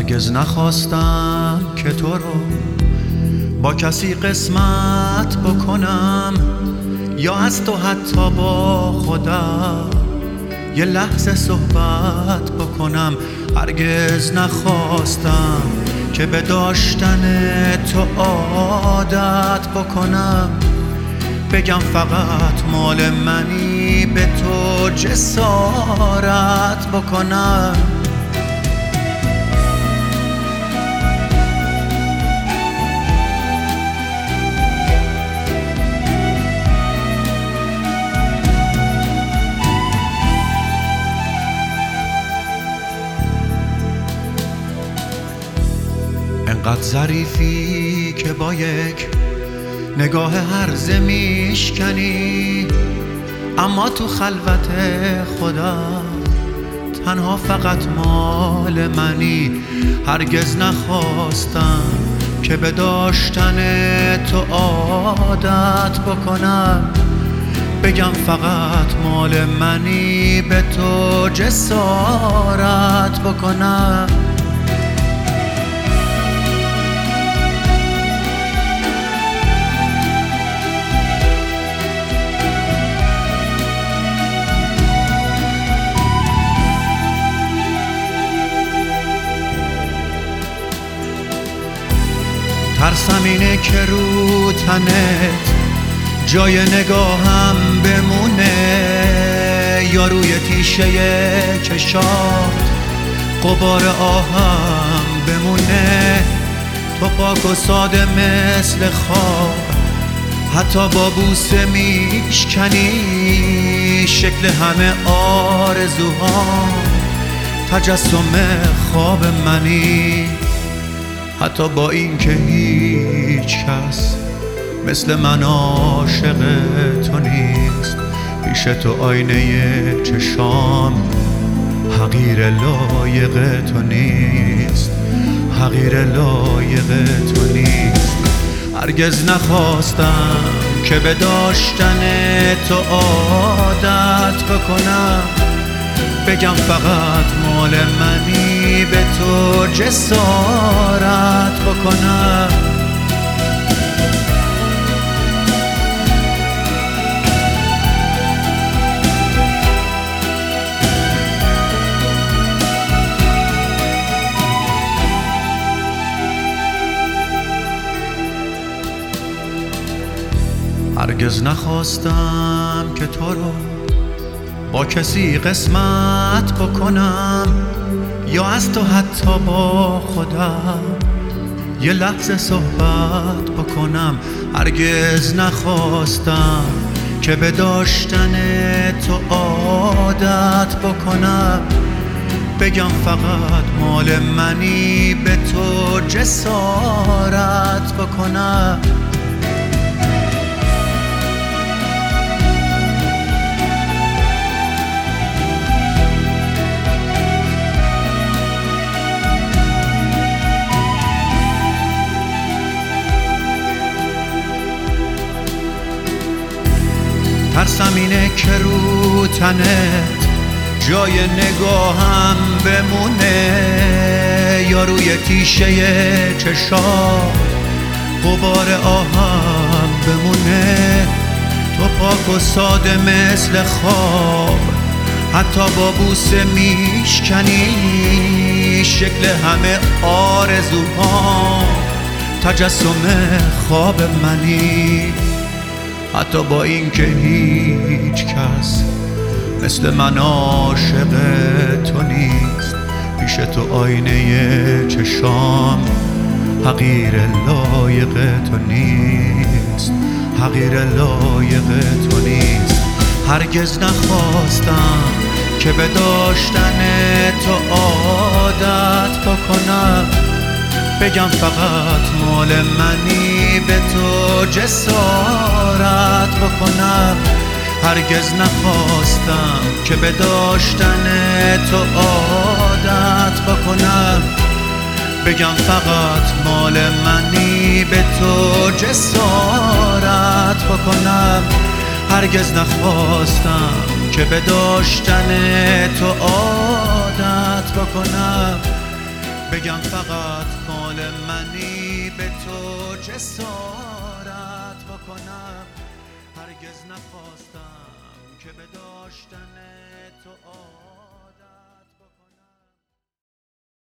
هرگز نخواستم که تو رو با کسی قسمت بکنم، یا از تو حتی با خودم یه لحظه صحبت بکنم. هرگز نخواستم که به داشتن تو عادت بکنم، بگم فقط مال منی، به تو جسارت بکنم. انقدر ظریفی که با یک نگاه هرزه میشکنی، اما تو خلوت خودم تنها فقط مال منی. هرگز نخواستم که به داشتن تو عادت بکنم، بگم فقط مال منی، به تو جسارت بکنم. ترسم اینه که رو تنت جای نگاهم بمونه، یا روی تیشه چشات غبار آهم بمونه. تو پاک و ساده مثل خواب، حتی با بوسه میشکنی شکل همه آرزوهام، تجسم خواب منی. حتی با این که هیچ کس مثل من عاشق تو نیست، پیش تو آینه چشام حقیر لایق تو نیست، حقیر لایق تو نیست. هرگز نخواستم که به داشتن تو عادت بکنم، بگم فقط مال منی، به تو جسارت بکنم. هرگز نخواستم که تو رو با کسی قسمت بکنم، یا از تو حتی با خودم یه لحظه صحبت بکنم. هرگز نخواستم که به داشتن تو عادت بکنم، بگم فقط مال منی، به تو جسارت بکنم. ترسم اینه که رو تنت جای نگاهم بمونه، یا روی تیشه چشات غبار آهم بمونه. تو پاک و ساده مثل خواب، حتی با بوسه میشکنی شکل همه آرزوهام، تجسم خواب منی. حتی با این که هیچ کس مثل من عاشق تو نیست، پیش تو آینه چشام حقیر لایق تو نیست، حقیر لایق تو نیست. هرگز نخواستم که به داشتن تو عادت بکنم، بگم فقط مال منی، به تو جسارت بکنم. هرگز نخواستم که به داشتن تو عادت بکنم، بگم فقط مال منی، به تو جسارت بکنم. هرگز نخواستم که به داشتن تو عادت بکنم، بگم فقط مال منی، به تو جسارت بکنم. هرگز نخواستم که به داشتن تو